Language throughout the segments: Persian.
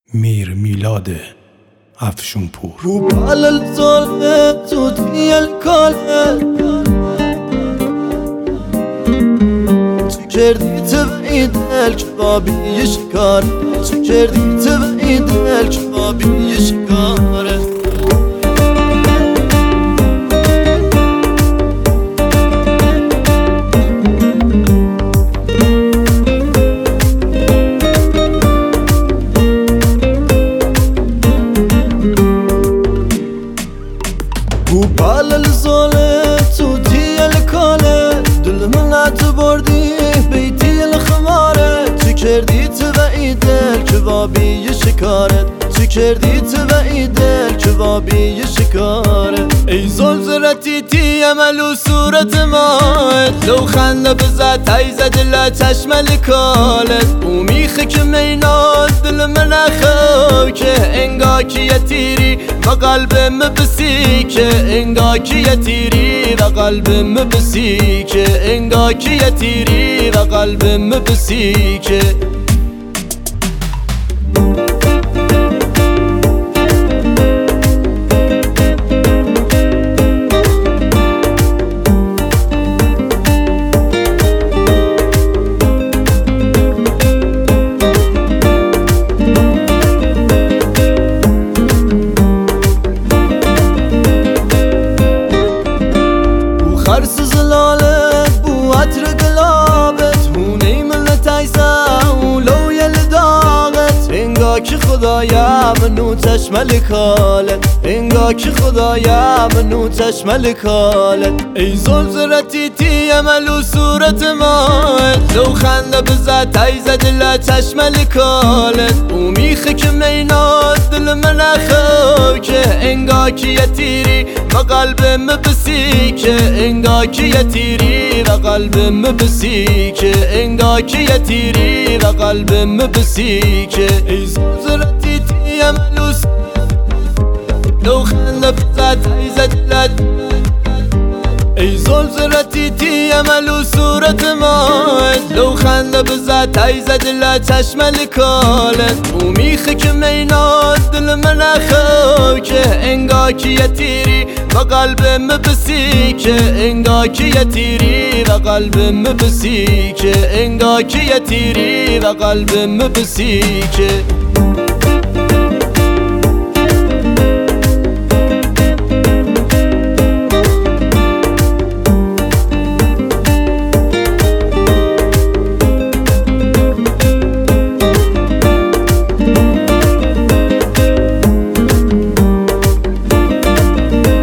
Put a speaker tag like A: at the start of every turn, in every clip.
A: میر میلاد افشونپور.
B: وبال الظلم تودي الكل تكردي تبعيد الكبابي يشكار تكردي تبعيد الكبابي يشكار وبال الظلم تودي الكالة دل منات بردي بيتي الخمارة تكردي تبعيد الكبابي يشكارت تكردي تبعيد الكبابي يشكارت ای زلزلتی تی عمل صورت مات لو خنده بزد تایزد لا چشم الکالت او میخه که میناد دل من خاکه انگا که یتیری و قلبم بسیکه انگا که یتیری و قلبم بسیکه انگا که یتیری و قلبم بسیکه خرس زلالت بو عطر قلابت هونی من تایسا ولو یلداغت انگا که خدایا منو چشم کالت انگا که خدایا منو چشم کالت ای زلزلتی تی عمل صورت مات لو خنده بزد تایزد لا چشم کالت او میخه که میناد دل من خاکه انگا که یتیری و قلبم بسیکه انگا که یتیری و قلبم بسیکه انگا که یتیری و قلبم بسیکه ای زلزلتی تی عمل لو خنده بزد تایزد لد ای زلزلتی تی عمل صورت مات لو خنده بزد تایزد لا چشم کالت او میخه که میناد دل من خاکه انگا که یتیری و قلبم بسیکه انگا که یتیری و قلبم بسیکه انگا که یتیری و قلبم بسیکه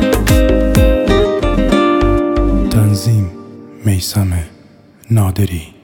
A: میثم نادری.